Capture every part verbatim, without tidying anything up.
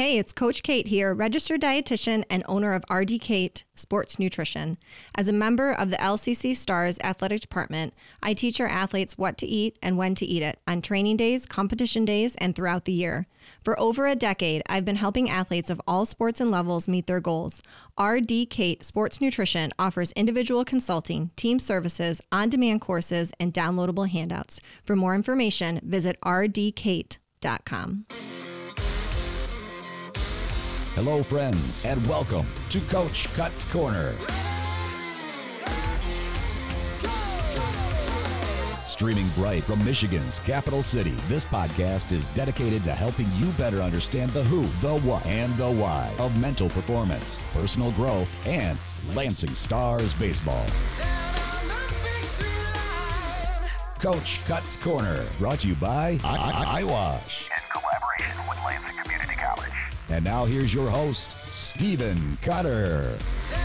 Hey, it's Coach Kate here, registered dietitian and owner of R D Kate Sports Nutrition. As a member of the L C C Stars Athletic Department, I teach our athletes what to eat and when to eat it on training days, competition days, and throughout the year. For over a decade, I've been helping athletes of all sports and levels meet their goals. R D Kate Sports Nutrition offers individual consulting, team services, on-demand courses, and downloadable handouts. For more information, visit r d kate dot com. Hello, friends, and welcome to Coach Cut's Corner. Streaming bright from Michigan's capital city, this podcast is dedicated to helping you better understand the who, the what, and the why of mental performance, personal growth, and Lansing Stars baseball. Coach Cut's Corner, brought to you by I- I- Eyewash. In collaboration with Lansing Community College. And now here's your host, Stephen Cutter.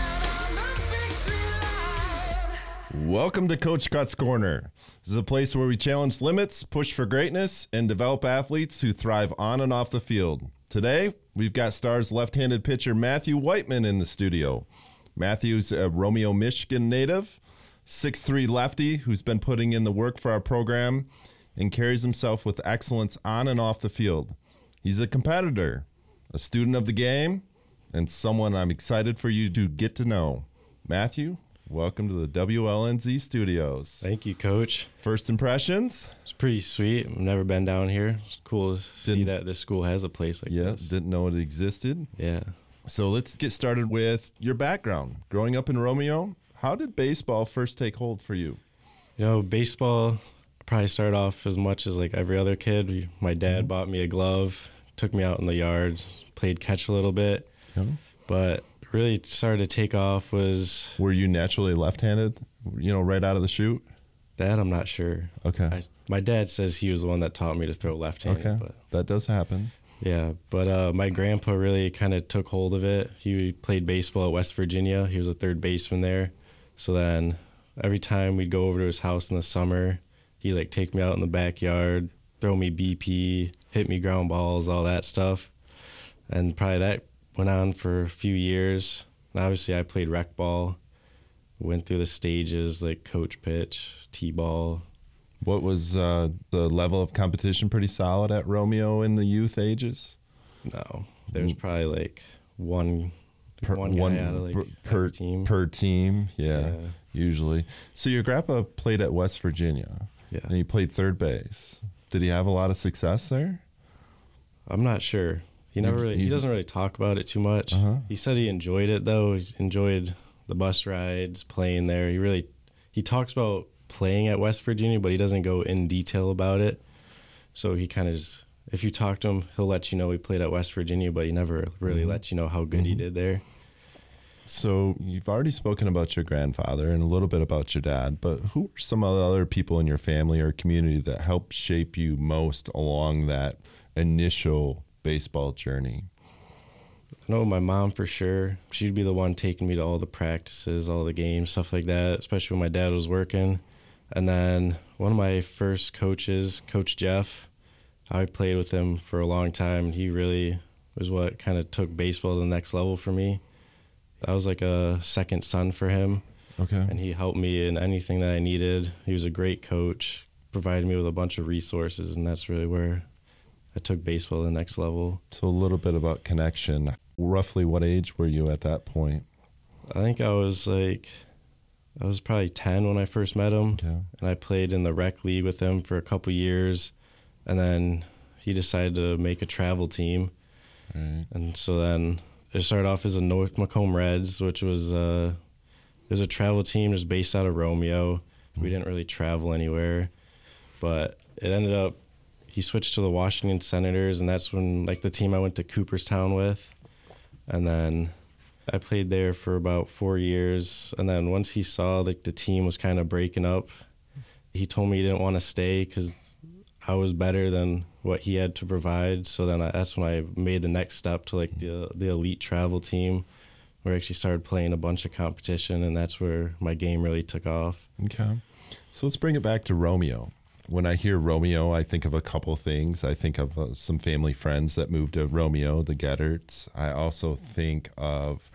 Welcome to Coach Cut's Corner. This is a place where we challenge limits, push for greatness, and develop athletes who thrive on and off the field. Today, we've got Stars left-handed pitcher Matthew Whiteman in the studio. Matthew's a Romeo, Michigan native, six three lefty who's been putting in the work for our program and carries himself with excellence on and off the field. He's a competitor, a student of the game, and someone I'm excited for you to get to know. Matthew, welcome to the W L N Z studios. Thank you, Coach. First impressions? It's pretty sweet. I've never been down here. It's cool to see Didn't- that this school has a place like Yeah, this. didn't know it existed. Yeah. So let's get started with your background. Growing up in Romeo, how did baseball first take hold for you? You know, baseball probably started off as much as like every other kid. We- My dad Mm-hmm. bought me a glove, took me out in the yard, played catch a little bit, but really started to take off was Were you naturally left-handed, you know, right out of the chute? that. I'm not sure. Okay. I, my dad says he was the one that taught me to throw left-handed. Okay, But that does happen. yeah, but uh, my grandpa really kind of took hold of it. He played baseball at West Virginia. He was a third baseman there. So then every time we'd go over to his house in the summer, he'd like take me out in the backyard, throw me B P, hit me ground balls, all that stuff. And probably that went on for a few years. And obviously I played rec ball, went through the stages like coach pitch, T-ball. What was uh, the level of competition pretty solid at Romeo in the youth ages? No, there's probably like one Per, one guy out of like per, per every team. Per team, yeah, Yeah. usually. So your grandpa played at West Virginia, Yeah. and he played third base. Did he have a lot of success there? I'm not sure. He never You've- really, he you've- doesn't really talk about it too much. Uh-huh. He said he enjoyed it though. He enjoyed the bus rides, playing there. He really, he talks about playing at West Virginia, but he doesn't go in detail about it. So he kind of just, if you talk to him, he'll let you know he played at West Virginia, but he never really Mhm. lets you know how good he Mhm. did there. So you've already spoken about your grandfather and a little bit about your dad, but who are some of the other people in your family or community that helped shape you most along that initial baseball journey? I know my mom for sure. She'd be the one taking me to all the practices, all the games, stuff like that, especially when my dad was working. And then one of my first coaches, Coach Jeff, I played with him for a long time. He really was what kind of took baseball to the next level for me. I was like a second son for him, Okay. and he helped me in anything that I needed. He was a great coach, provided me with a bunch of resources, and that's really where I took baseball to the next level. So a little bit about connection. Roughly what age were you at that point? I think I was like, I was probably ten when I first met him, Okay. and I played in the rec league with him for a couple years, and then he decided to make a travel team, Right. and so then it started off as a North Macomb Reds, which was uh, it was a travel team just based out of Romeo. We didn't really travel anywhere, but it ended up he switched to the Washington Senators, and that's when like the team I went to Cooperstown with, and then I played there for about four years, and then once he saw like the team was kind of breaking up, he told me he didn't want to stay because I was better than what he had to provide. So then I, that's when I made the next step to like the the elite travel team, where I actually started playing a bunch of competition, and that's where my game really took off. Okay. So let's bring it back to Romeo. when I hear Romeo, I think of a couple things. I think of uh, some family friends that moved to Romeo, the Getterts. I also think of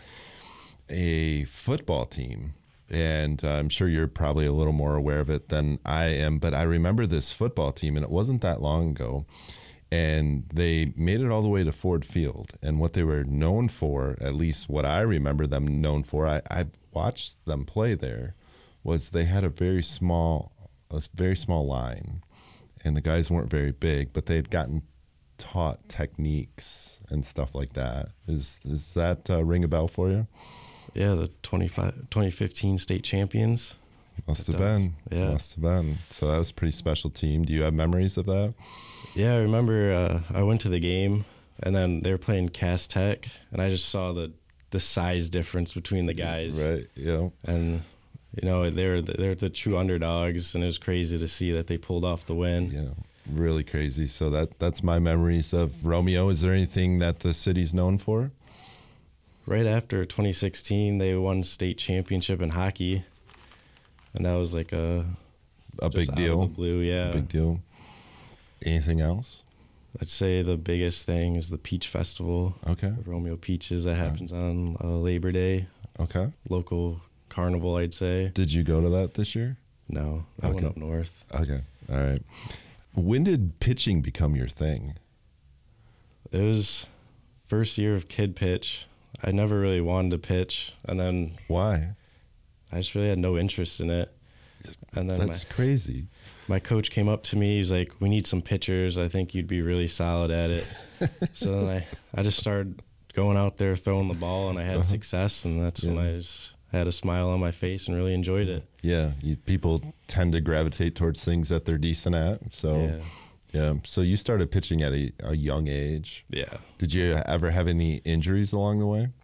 a football team, and I'm sure you're probably a little more aware of it than I am, but I remember this football team, and it wasn't that long ago, and they made it all the way to Ford Field. And what they were known for, at least what I remember them known for, I, I watched them play there, was they had a very small, a very small line, and the guys weren't very big, but they had gotten taught techniques and stuff like that. Is is that uh, ring a bell for you? Yeah, the twenty-five, twenty fifteen state champions. Must It have does. been. Yeah. Must have been. So that was a pretty special team. Do you have memories of that? Yeah, I remember uh, I went to the game, and then they were playing Cass Tech, and I just saw the, the size difference between the guys. Right. Yeah. And, you know, they're the, they're the true underdogs, and it was crazy to see that they pulled off the win. Yeah. Really crazy. So that that's my memories of Romeo. Is there anything that the city's known for? Right after twenty sixteen, they won state championship in hockey, and that was like a A just big out of deal. the blue, yeah. A big deal. Anything else? I'd say the biggest thing is the Peach Festival, Okay. the Romeo Peaches that happens on uh, Labor Day, Okay. local carnival, I'd say. Did you go to that this year? No, I went Okay. up north. Okay. All right. When did pitching become your thing? It was first year of kid pitch. I never really wanted to pitch, and then Why? I just really had no interest in it. And then That's crazy. my, my coach came up to me. He's like, "We need some pitchers. I think you'd be really solid at it." So then I, I just started going out there throwing the ball, and I had Uh-huh. success, and that's when Yeah. I just had a smile on my face and really enjoyed it. Yeah. You, people tend to gravitate towards things that they're decent at. So, Yeah. yeah. So you started pitching at a, a young age. Yeah. Did you ever have any injuries along the way?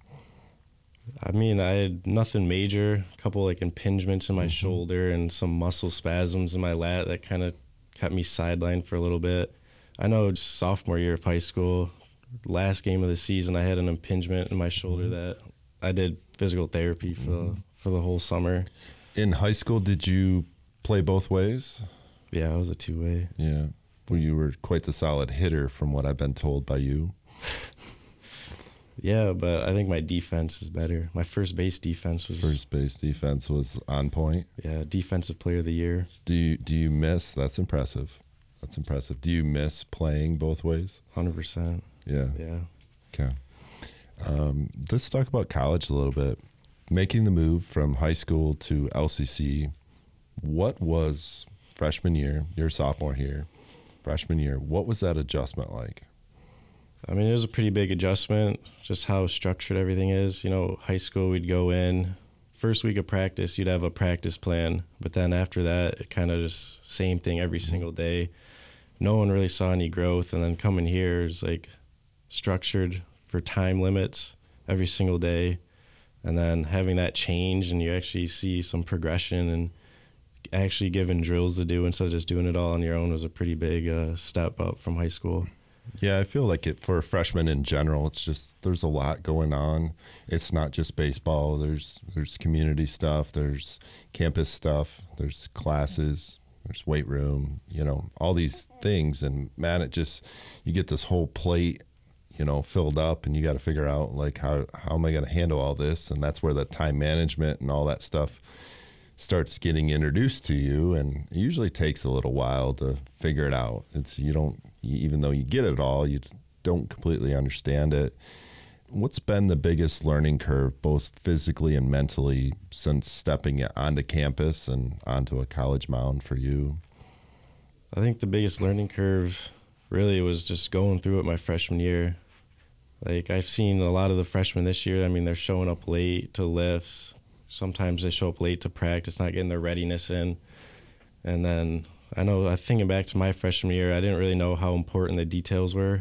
I mean, I had nothing major, a couple like impingements in my Mm-hmm. shoulder and some muscle spasms in my lat that kind of kept me sidelined for a little bit. I know just sophomore year of high school, last game of the season, I had an impingement in my shoulder Mm-hmm. that I did physical therapy for the, for the whole summer. In high school, did you play both ways? Yeah, it was a two-way. Yeah. Well, you were quite the solid hitter from what I've been told by you. Yeah, but I think my defense is better. My first base defense was, First base defense was on point. yeah, defensive player of the year. Do you do you miss? That's impressive. That's impressive. Do you miss playing both ways? one hundred percent. Yeah. Yeah. Okay. Um, let's talk about college a little bit. Making the move from high school to L C C, what was freshman year, your sophomore year, freshman year, what was that adjustment like? I mean, it was a pretty big adjustment, just how structured everything is. You know, high school, we'd go in, first week of practice, you'd have a practice plan. But then after that, it kind of just same thing every single day. No one really saw any growth. And then coming here is like structured for time limits every single day. And then having that change and you actually see some progression and actually given drills to do instead of just doing it all on your own was a pretty big uh, step up from high school. Yeah, I feel like it for freshmen in general. It's just there's a lot going on. It's not just baseball. There's there's community stuff. There's campus stuff. There's classes. There's weight room. You know, all these things. And man, it just you get this whole plate, you know, filled up, and you got to figure out like how how am I going to handle all this? And that's where the time management and all that stuff starts getting introduced to you, and it usually takes a little while to figure it out. It's you don't even though you get it all, you don't completely understand it. What's been the biggest learning curve, both physically and mentally, since stepping onto campus and onto a college mound for you? I think the biggest learning curve really was just going through it my freshman year. Like I've seen a lot of the freshmen this year, I mean, they're showing up late to lifts. Sometimes they show up late to practice, not getting their readiness in. And then I know, uh, thinking back to my freshman year, I didn't really know how important the details were.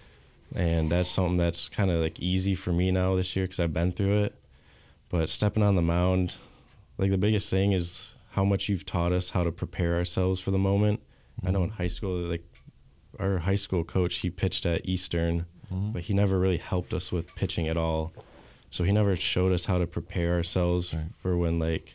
And that's something that's kind of like easy for me now this year because I've been through it. But stepping on the mound, like the biggest thing is how much you've taught us how to prepare ourselves for the moment. Mm-hmm. I know in high school, like our high school coach, he pitched at Eastern, mm-hmm. but he never really helped us with pitching at all. So he never showed us how to prepare ourselves right. for when like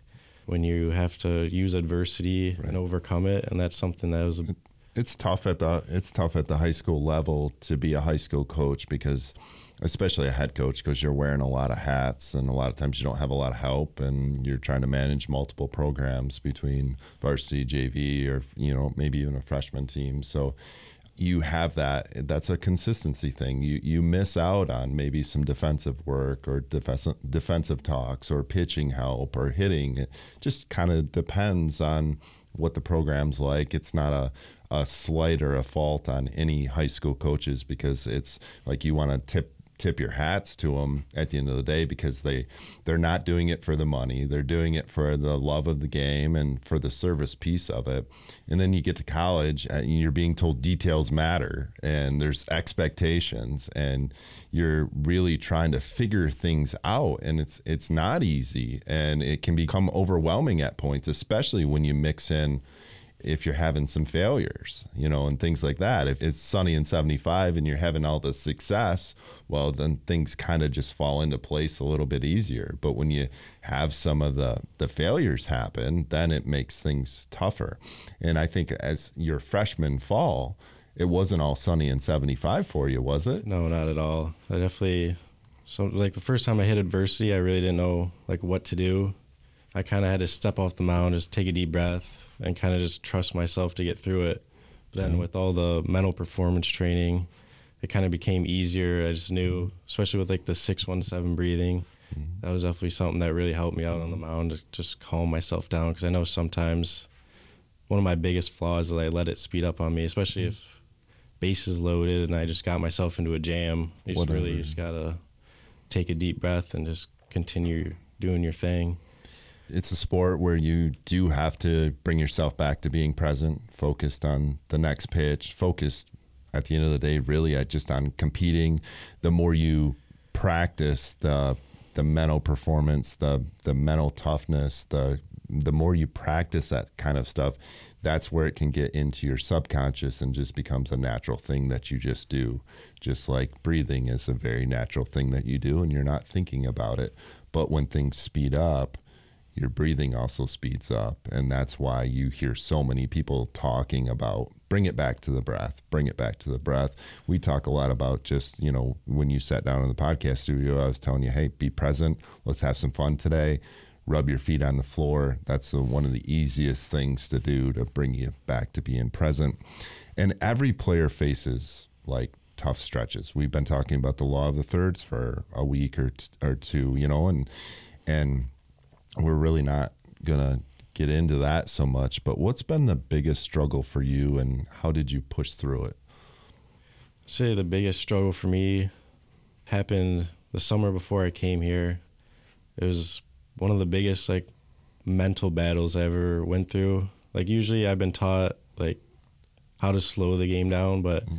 when you have to use adversity right. and overcome it. And that's something that was a It's tough at the it's tough at the high school level to be a high school coach, because especially a head coach, because you're wearing a lot of hats and a lot of times you don't have a lot of help, and you're trying to manage multiple programs between varsity, J V, or you know maybe even a freshman team. So you have that. That's a consistency thing. You you miss out on maybe some defensive work or defensive defensive talks or pitching help or hitting. It just kind of depends on what the program's like. It's not a a slight or a fault on any high school coaches, because it's like you want to tip tip your hats to them at the end of the day, because they they're not doing it for the money. They're doing it for the love of the game and for the service piece of it. And then you get to college and you're being told details matter and there's expectations, and you're really trying to figure things out, and it's it's not easy, and it can become overwhelming at points, especially when you mix in if you're having some failures, you know, and things like that. If it's sunny and seventy-five and you're having all the success, well, then things kind of just fall into place a little bit easier. But when you have some of the, the failures happen, then it makes things tougher. And I think as your freshman fall, it wasn't all sunny and seventy-five for you, was it? No, not at all. I definitely, so like the first time I hit adversity, I really didn't know like what to do. I kind of had to step off the mound, just take a deep breath, and kind of just trust myself to get through it. Then mm-hmm. with all the mental performance training, it kind of became easier. I just knew, especially with like the six one seven breathing, mm-hmm. that was definitely something that really helped me out on the mound to just calm myself down. Because I know sometimes one of my biggest flaws is that I let it speed up on me, especially mm-hmm. if bases loaded and I just got myself into a jam. You just really just got to take a deep breath and just continue doing your thing. It's a sport where you do have to bring yourself back to being present, focused on the next pitch, focused at the end of the day really at just on competing. The more you practice the the mental performance, the the mental toughness, the the more you practice that kind of stuff, that's where it can get into your subconscious and just becomes a natural thing that you just do. Just like breathing is a very natural thing that you do and you're not thinking about it. But when things speed up, your breathing also speeds up, and that's why you hear so many people talking about bring it back to the breath, bring it back to the breath. We talk a lot about just, you know, when you sat down in the podcast studio, I was telling you, hey, be present. Let's have some fun today. Rub your feet on the floor. That's a, one of the easiest things to do to bring you back to being present. And every player faces like tough stretches. We've been talking about the law of the thirds for a week or t- or two, you know, and and we're really not going to get into that so much, but what's been the biggest struggle for you and how did you push through it? I'd say the biggest struggle for me happened the summer before I came here. It was one of the biggest like mental battles I ever went through. Like usually I've been taught like how to slow the game down, but mm-hmm.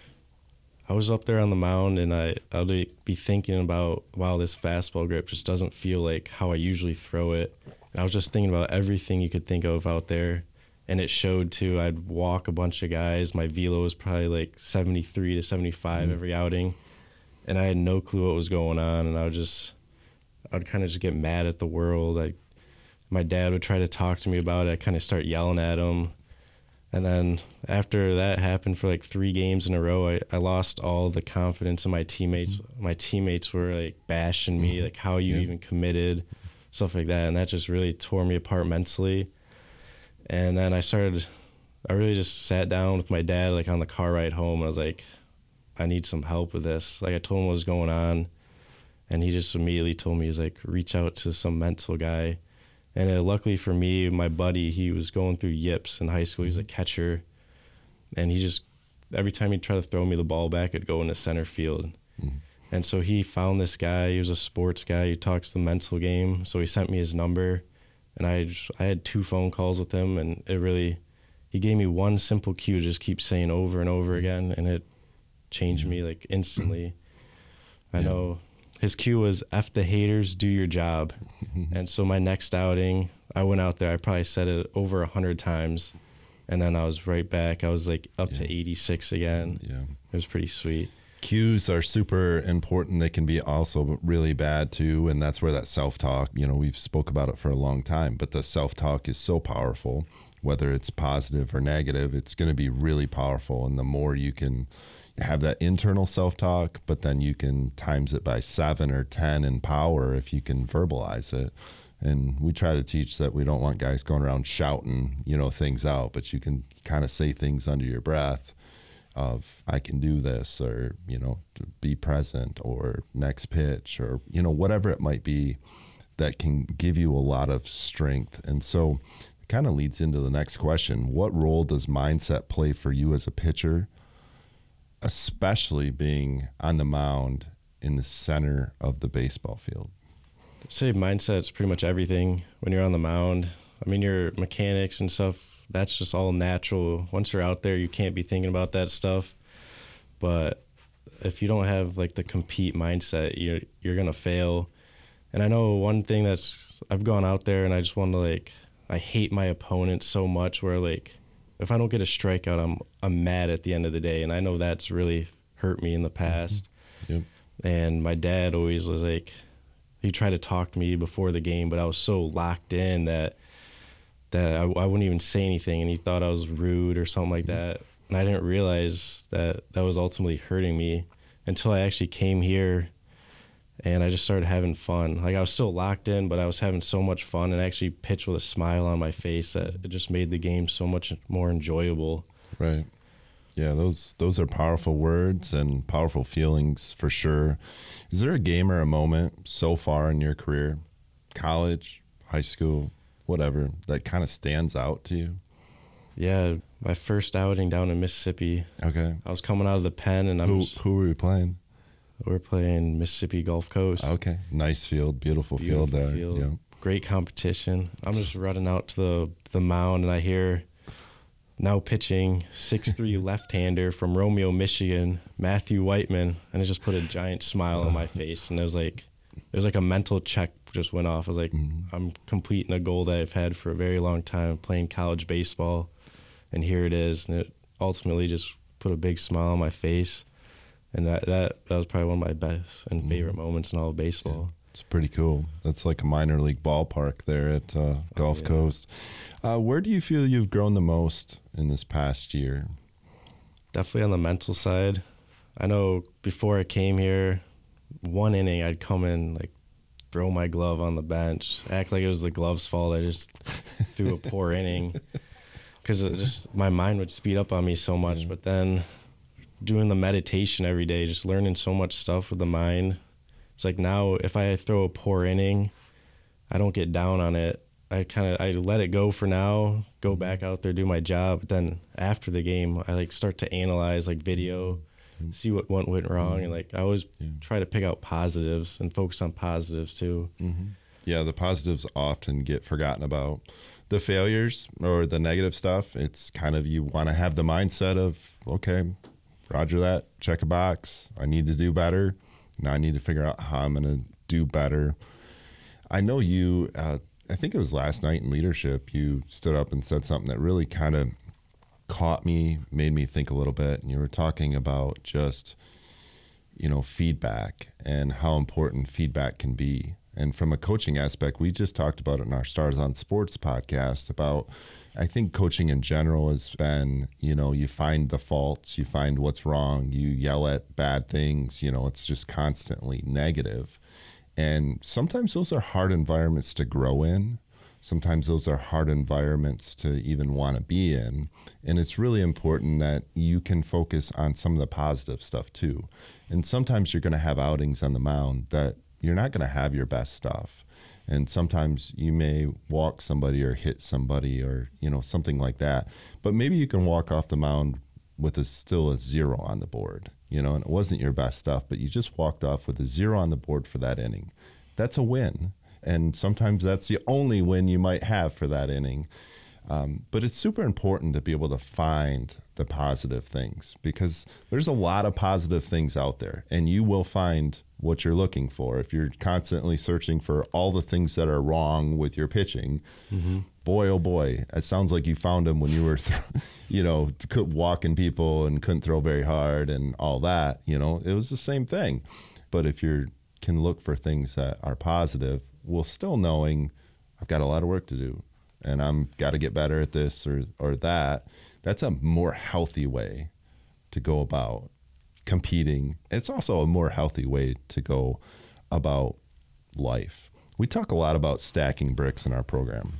I was up there on the mound and I, I'll be thinking about, wow, this fastball grip just doesn't feel like how I usually throw it. And I was just thinking about everything you could think of out there. And it showed too. I'd walk a bunch of guys. My velo was probably like seventy-three to seventy-five mm-hmm. every outing. And I had no clue what was going on. And I would just, I would kind of just get mad at the world. I, my dad would try to talk to me about it. I kind of start yelling at him. And then after that happened for like three games in a row, I, I lost all the confidence in my teammates. Mm-hmm. My teammates were like bashing me, like how you yeah. even committed, stuff like that. And that just really tore me apart mentally. And then I started, I really just sat down with my dad like on the car ride home. I was like, I need some help with this. Like I told him what was going on. And he just immediately told me, he's like, reach out to some mental guy. And uh, luckily for me, my buddy, he was going through yips in high school. He was a catcher. And he just, every time he'd try to throw me the ball back, it'd go into center field. Mm-hmm. And so he found this guy. He was a sports guy. He talks the mental game. So he sent me his number. And I just, I had two phone calls with him. And it really, he gave me one simple cue to just keep saying over and over again. And it changed me like instantly. I yeah. know. His cue was, F the haters, do your job. And so my next outing, I went out there. I probably said it over a hundred times. And then I was right back. I was like up yeah. to eighty-six again. Yeah. It was pretty sweet. Cues are super important. They can be also really bad too. And that's where that self-talk, you know, we've spoke about it for a long time, but the self-talk is so powerful, whether it's positive or negative, it's going to be really powerful. And the more you can have that internal self-talk, but then you can times it by seven or ten in power if you can verbalize it. And we try to teach that we don't want guys going around shouting, you know, things out, but you can kind of say things under your breath of, I can do this, or, you know, be present, or next pitch, or, you know, whatever it might be that can give you a lot of strength. And so it kind of leads into the next question. What role does mindset play for you as a pitcher, especially being on the mound in the center of the baseball field? I'd say mindset's pretty much everything when you're on the mound. I mean, your mechanics and stuff, that's just all natural. Once you're out there, you can't be thinking about that stuff. But if you don't have like the compete mindset, you're you're gonna fail. And I know one thing that's, I've gone out there and I just want to like, I hate my opponent so much where like, if I don't get a strikeout, I'm I'm mad at the end of the day. And I know that's really hurt me in the past. Mm-hmm. Yep. And my dad always was like, he tried to talk to me before the game, but I was so locked in that that I, I wouldn't even say anything, and he thought I was rude or something like that. And I didn't realize that that was ultimately hurting me until I actually came here and I just started having fun. Like, I was still locked in, but I was having so much fun and actually pitched with a smile on my face that it just made the game so much more enjoyable. Right. Yeah, those those are powerful words and powerful feelings for sure. Is there a game or a moment so far in your career, college, high school, whatever, that kind of stands out to you? Yeah, my first outing down in Mississippi. Okay. I was coming out of the pen, and I who was, who were you playing? We were playing Mississippi Gulf Coast. Okay, nice field, beautiful, Beautiful field there. field. Yeah. Great competition. I'm just running out to the the mound, and I hear, now pitching, six three left-hander from Romeo, Michigan, Matthew Whiteman, and it just put a giant smile on my face. And it was like, it was like a mental check just went off. I was like, mm-hmm. I'm completing a goal that I've had for a very long time, playing college baseball, and here it is. And it ultimately just put a big smile on my face. And that that, that was probably one of my best and favorite mm-hmm. moments in all of baseball. Yeah, it's pretty cool. That's like a minor league ballpark there at uh, Gulf oh, yeah. Coast. Uh, where do you feel you've grown the most in this past year? Definitely on the mental side. I know before I came here, one inning I'd come in, like, throw my glove on the bench, act like it was the glove's fault. I just threw a poor inning because it just my mind would speed up on me so much. Yeah. But then doing the meditation every day, just learning so much stuff with the mind. It's like now if I throw a poor inning, I don't get down on it. I kind of I let it go for now, go back out there, do my job. But then after the game, I like start to analyze like video, see what went, went wrong. And like I always yeah. try to pick out positives and focus on positives too. Mm-hmm. Yeah, the positives often get forgotten about. The failures or the negative stuff, it's kind of, you want to have the mindset of, okay, roger that, check a box. I need to do better. Now I need to figure out how I'm going to do better. I know you, uh, I think it was last night in leadership, you stood up and said something that really kind of caught me, made me think a little bit. And you were talking about just, you know, feedback and how important feedback can be. And from a coaching aspect, we just talked about it in our Stars on Sports podcast about, I think coaching in general has been, you know, you find the faults, you find what's wrong, you yell at bad things, you know, it's just constantly negative. And sometimes those are hard environments to grow in. Sometimes those are hard environments to even want to be in. And it's really important that you can focus on some of the positive stuff too. And sometimes you're going to have outings on the mound that you're not going to have your best stuff. And sometimes you may walk somebody or hit somebody or, you know, something like that. But maybe you can walk off the mound with a, still a zero on the board, you know, and it wasn't your best stuff, but you just walked off with a zero on the board for that inning. That's a win. And sometimes that's the only win you might have for that inning. Um, but it's super important to be able to find the positive things because there's a lot of positive things out there, and you will find what you're looking for. If you're constantly searching for all the things that are wrong with your pitching, mm-hmm. boy, oh boy, it sounds like you found them when you were, th- you know, walking people and couldn't throw very hard and all that. You know, it was the same thing. But if you can look for things that are positive, while still knowing I've got a lot of work to do and I'm got to get better at this or, or that, that's a more healthy way to go about competing. It's also a more healthy way to go about life. We talk a lot about stacking bricks in our program.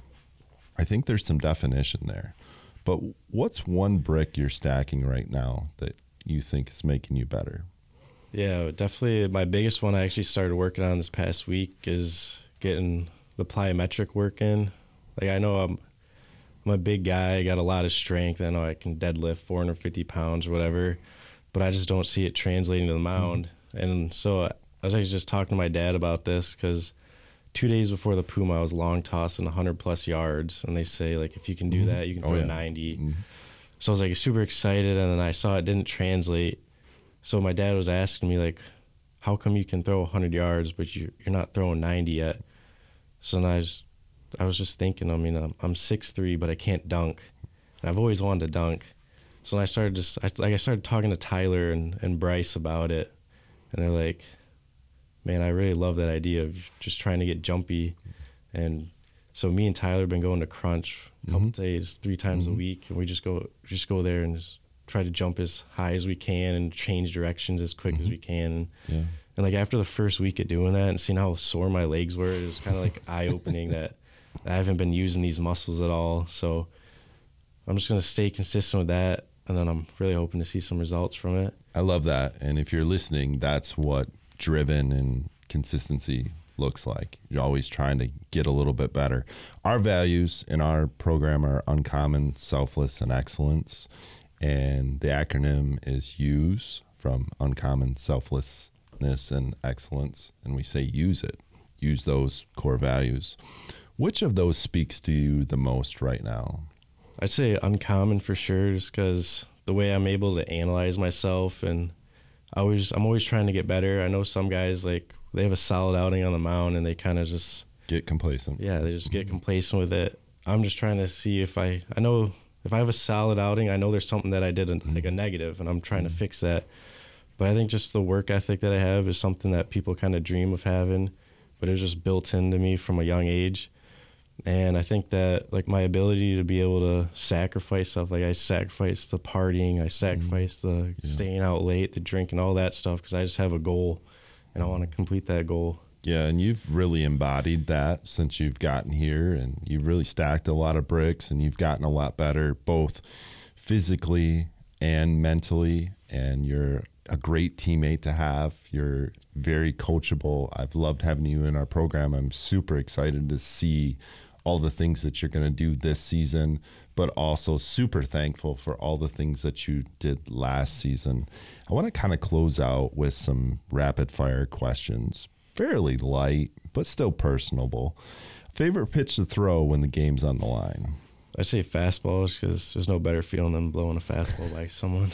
I think there's some definition there. But what's one brick you're stacking right now that you think is making you better? Yeah, definitely my biggest one I actually started working on this past week is getting the plyometric work in. Like, I know I'm, I'm a big guy, I got a lot of strength. I know I can deadlift four hundred fifty pounds or whatever, but I just don't see it translating to the mound. Mm-hmm. And so I was actually just talking to my dad about this because two days before the Puma, I was long tossing one hundred plus yards, and they say, like, if you can do mm-hmm. that, you can throw oh, yeah. ninety. Mm-hmm. So I was, like, super excited, and then I saw it didn't translate. So my dad was asking me, like, how come you can throw one hundred yards, but you, you're not throwing ninety yet? So then I was, I was just thinking, I mean, I'm, I'm six three, but I can't dunk. And I've always wanted to dunk. So then I started just, I, like I started talking to Tyler and, and Bryce about it. And they're like, man, I really love that idea of just trying to get jumpy. And so me and Tyler have been going to Crunch a couple mm-hmm. days, three times mm-hmm. a week. And we just go, just go there and just try to jump as high as we can and change directions as quick mm-hmm. as we can. Yeah. And like after the first week of doing that and seeing how sore my legs were, it was kind of like eye-opening that I haven't been using these muscles at all. So I'm just going to stay consistent with that, and then I'm really hoping to see some results from it. I love that. And if you're listening, that's what driven and consistency looks like. You're always trying to get a little bit better. Our values in our program are uncommon, selfless, and excellence. And the acronym is USE, from uncommon, selflessness, and excellence. And we say use it. Use those core values. Which of those speaks to you the most right now? I'd say uncommon for sure, just because the way I'm able to analyze myself, and I always, I'm always trying to get better. I know some guys, like, they have a solid outing on the mound and they kind of just get complacent. Yeah, they just get complacent with it. I'm just trying to see if I, I know if I have a solid outing, I know there's something that I did in, like a negative, and I'm trying to fix that. But I think just the work ethic that I have is something that people kind of dream of having, but it was just built into me from a young age. And I think that, like, my ability to be able to sacrifice stuff, like I sacrifice the partying, I sacrifice mm-hmm. the yeah. staying out late, the drinking, all that stuff, because I just have a goal, and I want to complete that goal. Yeah, and you've really embodied that since you've gotten here, and you've really stacked a lot of bricks, and you've gotten a lot better, both physically and mentally, and you're a great teammate to have. You're very coachable. I've loved having you in our program. I'm super excited to see all the things that you're going to do this season, but also super thankful for all the things that you did last season. I want to kind of close out with some rapid fire questions. Fairly light, but still personable. Favorite pitch to throw when the game's on the line? I say fastballs, because there's no better feeling than blowing a fastball by someone.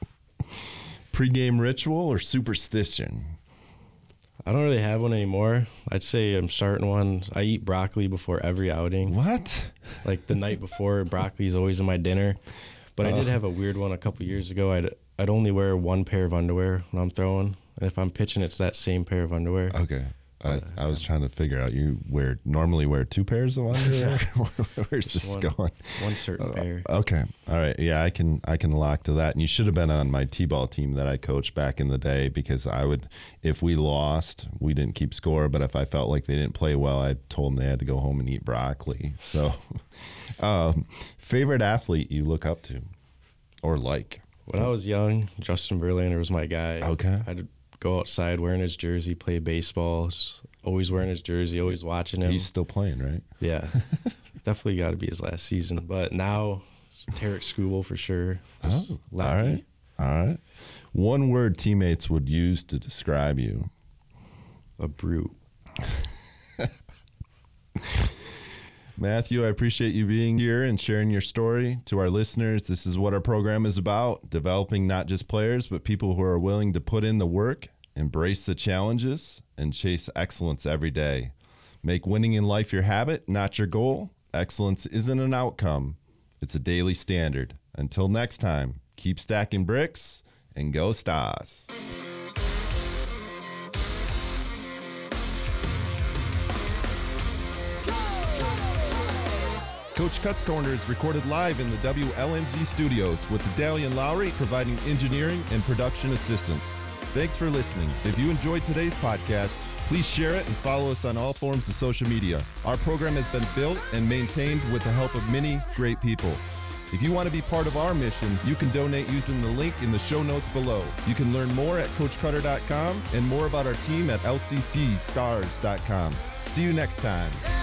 Pre-game ritual or superstition? I don't really have one anymore. I'd say I'm starting one. I eat broccoli before every outing. What? Like the night before, broccoli is always in my dinner. But uh, I did have a weird one a couple years ago. I'd I'd only wear one pair of underwear when I'm throwing. And if I'm pitching, it's that same pair of underwear. Okay. I, I was trying to figure out, you wear normally wear two pairs of underwear? Where's this one, going? One certain uh, pair. Okay. All right. Yeah, I can I can lock to that. And you should have been on my T-ball team that I coached back in the day, because I would, if we lost, we didn't keep score, but if I felt like they didn't play well, I told them they had to go home and eat broccoli. So um, favorite athlete you look up to or like? When I was young, Justin Verlander was my guy. Okay. I'd go outside wearing his jersey, play baseball, always wearing his jersey, always watching him. He's still playing, right? Yeah. Definitely got to be his last season. But now, Tarek Skubal for sure. Oh, all right. All right. One word teammates would use to describe you. A brute. Matthew, I appreciate you being here and sharing your story. To our listeners, this is what our program is about, developing not just players, but people who are willing to put in the work embrace the challenges, and chase excellence every day. Make winning in life your habit, not your goal. Excellence isn't an outcome, it's a daily standard. Until next time, keep stacking bricks and go Stars. Coach Cuts Corner is recorded live in the W L N Z studios with Dedalia and Lowry providing engineering and production assistance. Thanks for listening. If you enjoyed today's podcast, please share it and follow us on all forms of social media. Our program has been built and maintained with the help of many great people. If you want to be part of our mission, you can donate using the link in the show notes below. You can learn more at coach cutter dot com and more about our team at L C C stars dot com. See you next time.